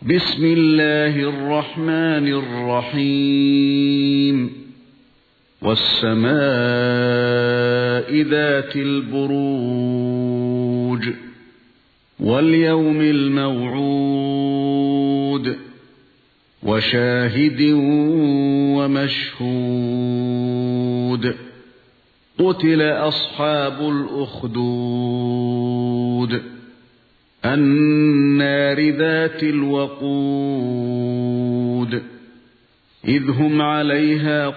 بسم الله الرحمن الرحيم والسماء ذات البروج واليوم الموعود وشاهد ومشهود قتل أصحاب الأخدود النار ذات الوقود إذ هم عليها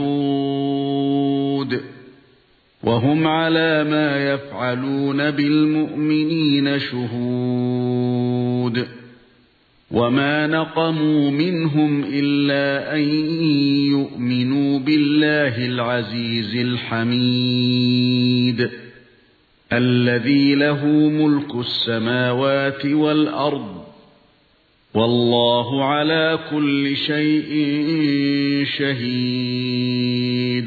قعود وهم على ما يفعلون بالمؤمنين شهود وما نقموا منهم إلا أن يؤمنوا بالله العزيز الحميد الذي له ملك السماوات والأرض والله على كل شيء شهيد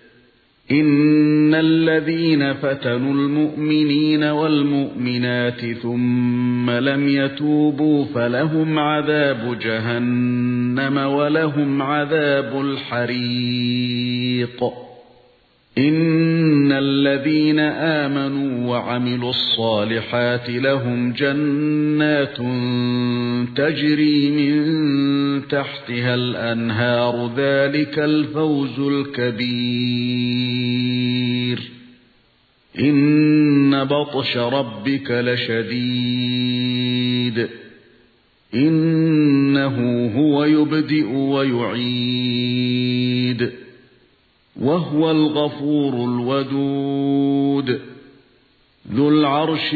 إن الذين فتنوا المؤمنين والمؤمنات ثم لم يتوبوا فلهم عذاب جهنم ولهم عذاب الحريق إن الذين آمنوا وعملوا الصالحات لهم جنات تجري من تحتها الأنهار ذلك الفوز الكبير إن بطش ربك لشديد إنه هو يبدئ ويعيد وهو الغفور الودود ذو العرش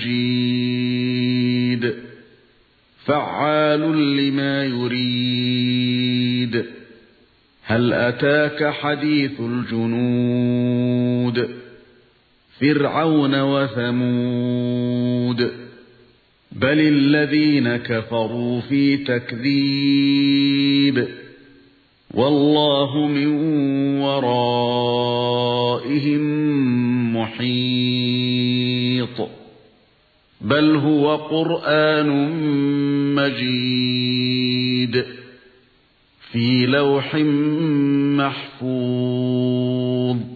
المجيد فعال لما يريد هل أتاك حديث الجنود فرعون وثمود بل الذين كفروا في تكذيب والله من ورائهم محيط بل هو قرآن مجيد في لوح محفوظ